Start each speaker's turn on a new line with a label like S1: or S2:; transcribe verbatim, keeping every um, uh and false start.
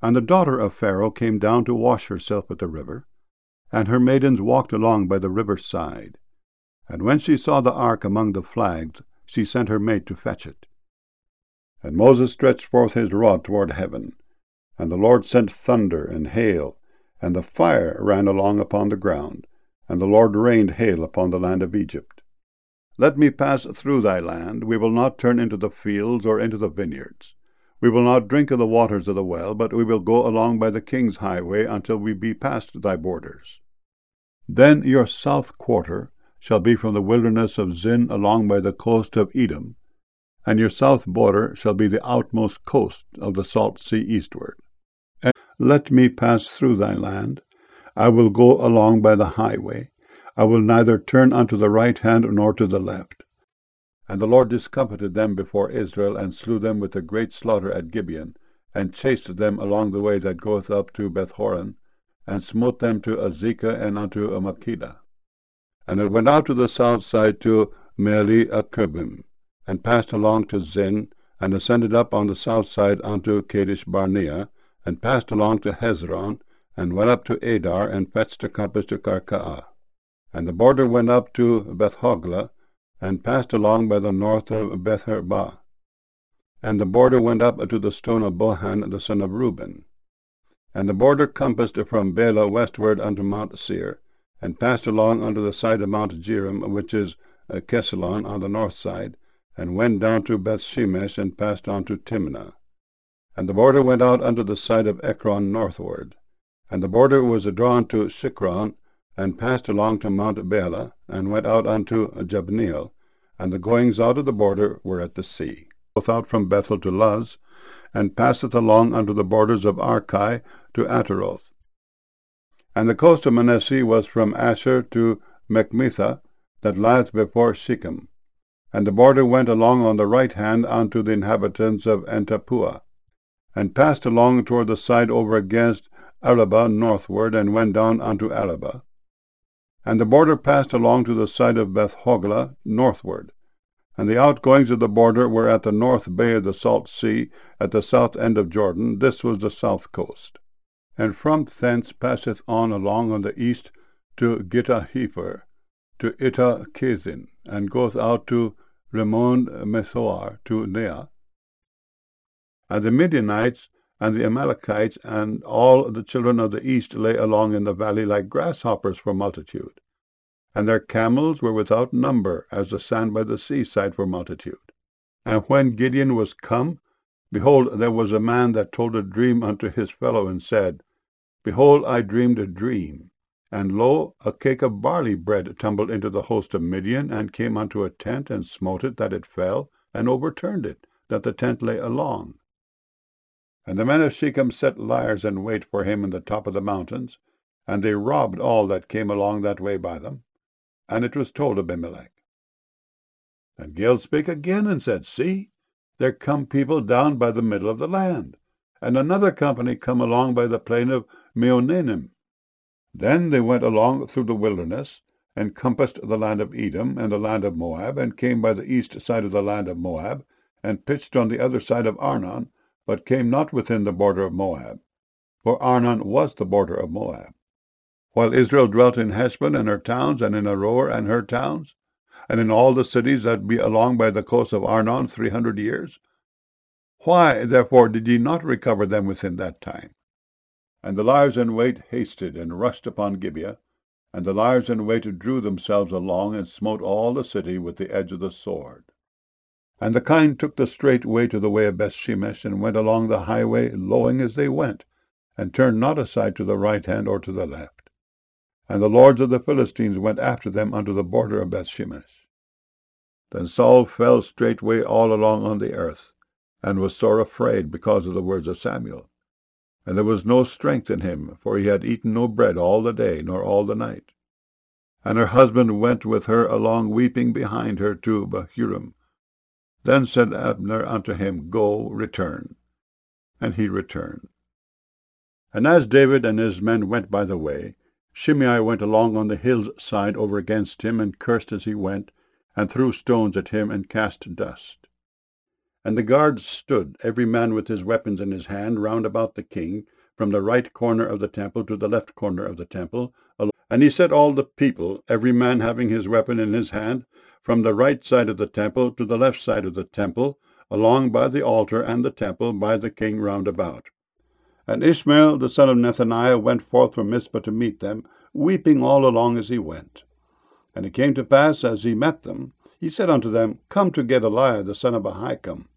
S1: And the daughter of Pharaoh came down to wash herself at the river, and her maidens walked along by the river's side. And when she saw the ark among the flags, she sent her maid to fetch it. And Moses stretched forth his rod toward heaven, and the Lord sent thunder and hail, and the fire ran along upon the ground, and the Lord rained hail upon the land of Egypt. Let me pass through thy land, we will not turn into the fields or into the vineyards. We will not drink of the waters of the well, but we will go along by the king's highway until we be past thy borders. Then your south quarter shall be from the wilderness of Zin along by the coast of Edom, and your south border shall be the outmost coast of the salt sea eastward. And let me pass through thy land. I will go along by the highway. I will neither turn unto the right hand nor to the left. And the Lord discomfited them before Israel, and slew them with a great slaughter at Gibeon, and chased them along the way that goeth up to Bethhoron, and smote them to Azekah and unto Makkedah. And it went out to the south side to Meali-Akabim, and passed along to Zin, and ascended up on the south side unto Kadesh-barnea, and passed along to Hezron, and went up to Adar, and fetched a compass to Karkaah. And the border went up to Beth-hoglah, and passed along by the north of Beth-arbah. And the border went up to the stone of Bohan the son of Reuben. And the border compassed from Bela westward unto Mount Seir, and passed along unto the side of Mount Jearim, which is Kesalon on the north side, and went down to Beth-shemesh, and passed on to Timnah. And the border went out unto the side of Ekron northward. And the border was drawn to Shikron, and passed along to Mount Bela, and went out unto Jabneel, and the goings out of the border were at the sea. Both out from Bethel to Luz, and passeth along unto the borders of Archi to Ataroth. And the coast of Manasseh was from Asher to Mechmethah, that lieth before Shechem. And the border went along on the right hand unto the inhabitants of Entappuah, and passed along toward the side over against Arabah northward, and went down unto Arabah. And the border passed along to the side of Beth-hoglah northward. And the outgoings of the border were at the north bay of the salt sea, at the south end of Jordan. This was the south coast. And from thence passeth on along on the east to Gittah-hefer, to Ittah-kezin, and goeth out to Rimmon-methoar, to Neah. And the Midianites and the Amalekites and all the children of the east lay along in the valley like grasshoppers for multitude. And their camels were without number, as the sand by the seaside for multitude. And when Gideon was come, behold, there was a man that told a dream unto his fellow, and said, Behold, I dreamed a dream, and lo, a cake of barley bread tumbled into the host of Midian, and came unto a tent, and smote it, that it fell, and overturned it, that the tent lay along. And the men of Shechem set liers in wait for him in the top of the mountains, and they robbed all that came along that way by them. And it was told Abimelech. And Gil spake again, and said, See, there come people down by the middle of the land, and another company come along by the plain of Meonanim. Then they went along through the wilderness, and compassed the land of Edom, and the land of Moab, and came by the east side of the land of Moab, and pitched on the other side of Arnon, but came not within the border of Moab, for Arnon was the border of Moab. While Israel dwelt in Heshbon and her towns, and in Aroer and her towns, and in all the cities that be along by the coast of Arnon three hundred years. Why, therefore, did ye not recover them within that time? And the liers in wait hasted, and rushed upon Gibeah, and the liers in wait drew themselves along, and smote all the city with the edge of the sword. And the kine took the straight way to the way of Bethshemesh, and went along the highway, lowing as they went, and turned not aside to the right hand or to the left. And the lords of the Philistines went after them unto the border of Bethshemesh. Then Saul fell straightway all along on the earth, and was sore afraid because of the words of Samuel. And there was no strength in him, for he had eaten no bread all the day, nor all the night. And her husband went with her along, weeping behind her to Bahurim. Then said Abner unto him, Go, return. And he returned. And as David and his men went by the way, Shimei went along on the hill's side over against him, and cursed as he went, and threw stones at him, and cast dust. And the guards stood, every man with his weapons in his hand, round about the king, from the right corner of the temple to the left corner of the temple. And he set all the people, every man having his weapon in his hand, from the right side of the temple to the left side of the temple, along by the altar and the temple, by the king round about. And Ishmael the son of Nethaniah went forth from Mizpah to meet them, weeping all along as he went. And it came to pass, as he met them, he said unto them, Come to Gedaliah the son of Ahikam.